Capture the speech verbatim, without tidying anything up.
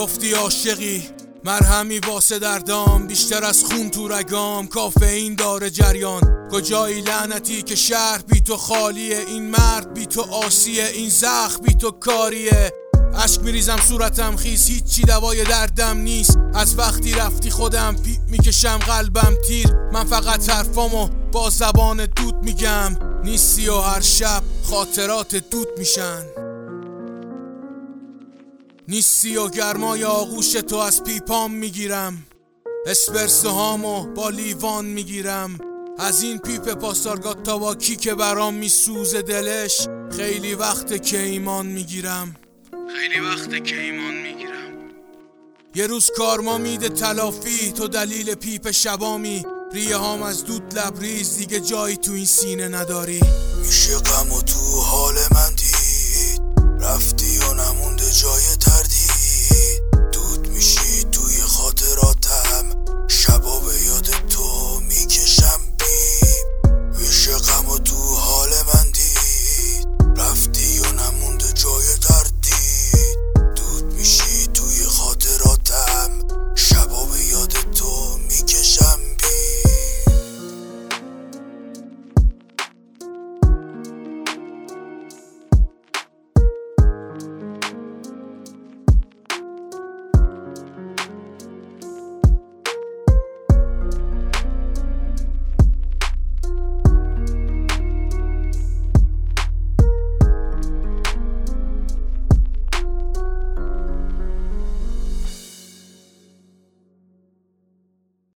گفتی عاشقی مرهمی واسه دردام، بیشتر از خون تو رگام کافئین داره جریان. کجایی لعنتی که شهر بی تو خالیه، این مرد بی تو آسیه، این زخم بی تو کاریه. اشک میریزم صورتم خیس، هیچی دوای دردم نیست. از وقتی رفتی خودم پیپ میکشم قلبم تیر. من فقط حرفامو با زبان دود میگم، نیستی و هر شب خاطرات دود میشن. نیستی و گرمای آغوش تو از پیپام میگیرم، اسپرسو هامو با لیوان میگیرم. از این پیپ پاسارگاد تا با کی که برام میسوزه دلش، خیلی وقته که ایمان میگیرم، خیلی وقته که ایمان میگیرم. یه روز کارما میده تلافی، تو دلیل پیپ شبامی. ریه هام از دود لبریز، دیگه جایی تو این سینه نداری. میشه غم و تو حال من